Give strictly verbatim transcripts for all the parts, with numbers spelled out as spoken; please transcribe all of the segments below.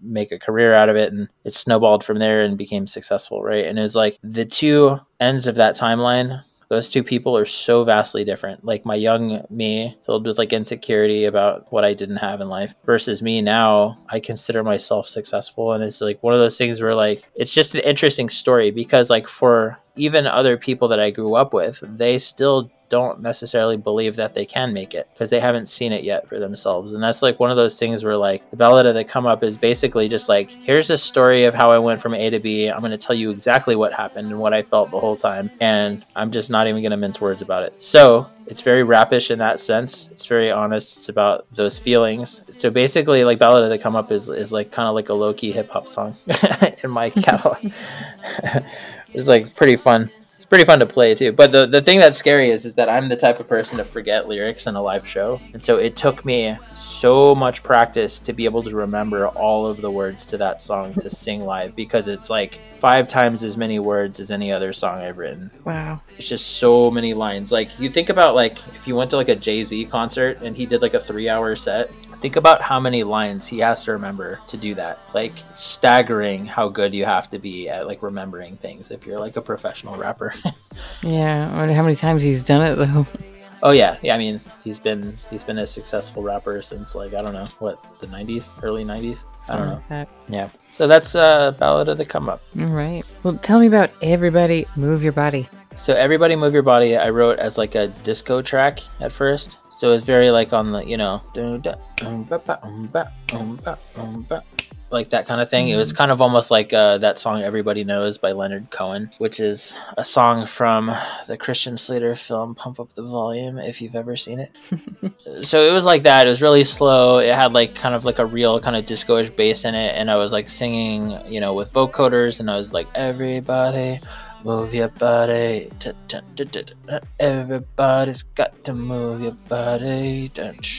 make a career out of it, and it snowballed from there and became successful, right? And it was like the two ends of that timeline, those two people are so vastly different. Like my young me, filled with like insecurity about what I didn't have in life, versus me now, I consider myself successful. And it's like one of those things where like, it's just an interesting story, because like for even other people that I grew up with, they still don't necessarily believe that they can make it because they haven't seen it yet for themselves. And that's like one of those things where like the Ballad of the Come Up is basically just like, here's a story of how I went from A to B. I'm going to tell you exactly what happened and what I felt the whole time. And I'm just not even going to mince words about it. So it's very rapish in that sense. It's very honest. It's about those feelings. So basically like Ballad of the Come Up is, is like kind of like a low-key hip hop song in my catalog. It's like pretty fun. Pretty fun to play too. But the, the thing that's scary is, is that I'm the type of person to forget lyrics in a live show. And so it took me so much practice to be able to remember all of the words to that song to sing live, because it's like five times as many words as any other song I've written. Wow. It's just so many lines. Like you think about like if you went to like a Jay-Z concert and he did like a three hour set, think about how many lines he has to remember to do that. Like it's staggering how good you have to be at like remembering things if you're like a professional rapper. Yeah, I wonder how many times he's done it though. Oh yeah, yeah. I mean, he's been he's been a successful rapper since like I don't know what the nineties, early nineties. I don't know. Like yeah. So that's uh, Ballad of the Come Up. All right. Well, tell me about Everybody Move Your Body. So Everybody Move Your Body, I wrote as like a disco track at first. So it's very like on the, you know, like that kind of thing. It was kind of almost like uh, that song Everybody Knows by Leonard Cohen, which is a song from the Christian Slater film Pump Up the Volume, if you've ever seen it. So it was like that. It was really slow. It had like kind of like a real kind of disco-ish bass in it. And I was like singing, you know, with vocoders, and I was like, everybody move your body. Everybody's got to move your body.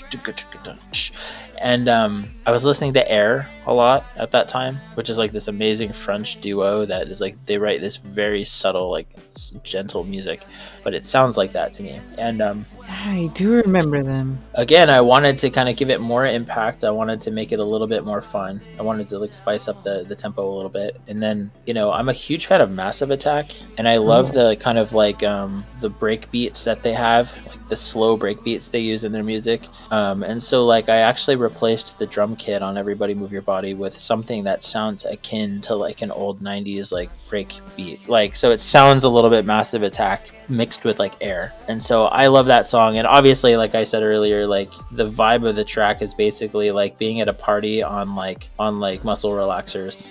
And um, I was listening to Air a lot at that time, which is like this amazing French duo that is like, they write this very subtle, like gentle music, but it sounds like that to me. And um, I do remember them. Again, I wanted to kind of give it more impact. I wanted to make it a little bit more fun. I wanted to like spice up the, the tempo a little bit. And then, you know, I'm a huge fan of Massive Attack, and I love oh. the kind of like um, the break beats that they have, like the slow break beats they use in their music. Um, and so like I actually replaced the drum kit on Everybody Move Your Body with something that sounds akin to like an old nineties like break beat. Like, so it sounds a little bit Massive Attack mixed with like Air. And so I love that song. And obviously, like I said earlier, like the vibe of the track is basically like being at a party on like on like muscle relaxers.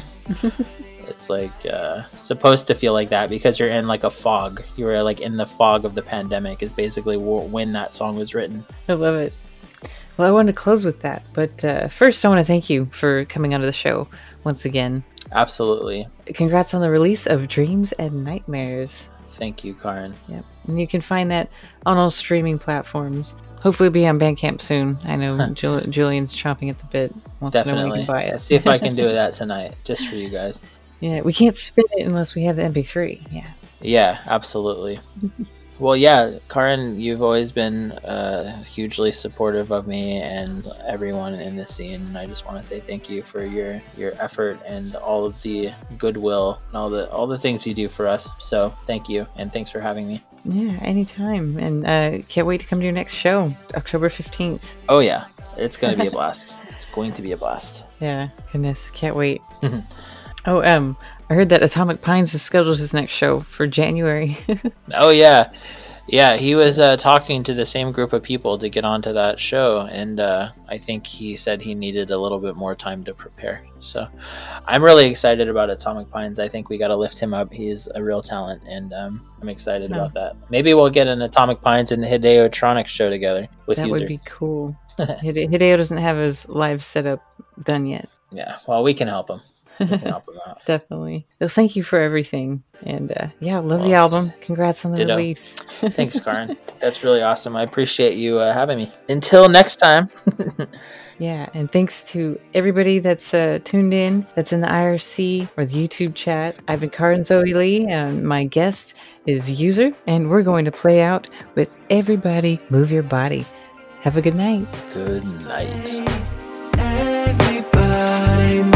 It's like uh, supposed to feel like that because you're in like a fog. You were like in the fog of the pandemic is basically w- when that song was written. I love it. Well, I wanted to close with that, but uh, first I want to thank you for coming onto the show once again. Absolutely. Congrats on the release of Dreams and Nightmares. Thank you, Karin. Yep. And you can find that on all streaming platforms. Hopefully it'll be on Bandcamp soon. I know huh. Jul- Julian's chomping at the bit. Wants Definitely. to know when he can buy it. I'll see if I can do that tonight, just for you guys. Yeah, we can't spin it unless we have the M P three. Yeah. Yeah, absolutely. Well, yeah, Karin, you've always been uh, hugely supportive of me and everyone in the scene. And I just want to say thank you for your, your effort and all of the goodwill and all the all the things you do for us. So thank you, and thanks for having me. Yeah, anytime. And uh, can't wait to come to your next show, October fifteenth. Oh, yeah. It's going to be a blast. It's going to be a blast. Yeah, goodness. Can't wait. Oh, um, I heard that Atomic Pines has scheduled his next show for January. Oh, yeah. Yeah, he was uh, talking to the same group of people to get onto that show, and uh, I think he said he needed a little bit more time to prepare. So I'm really excited about Atomic Pines. I think we got to lift him up. He's a real talent, and um, I'm excited oh. about that. Maybe we'll get an Atomic Pines and Hideo Tronics show together with That User. would be cool. Hide- Hideo doesn't have his live setup done yet. Yeah, well, we can help him. We can help him out. Definitely. Well, thank you for everything. And uh, yeah, love well, the album. Congrats on the ditto. release. Thanks, Karin. That's really awesome. I appreciate you uh, having me. Until next time. Yeah, and thanks to everybody that's uh, tuned in, that's in the I R C or the YouTube chat. I've been Karin Zoe Lee, and my guest is User, and we're going to play out with Everybody Move Your Body. Have a good night. Good night. Everybody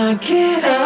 wanna get out.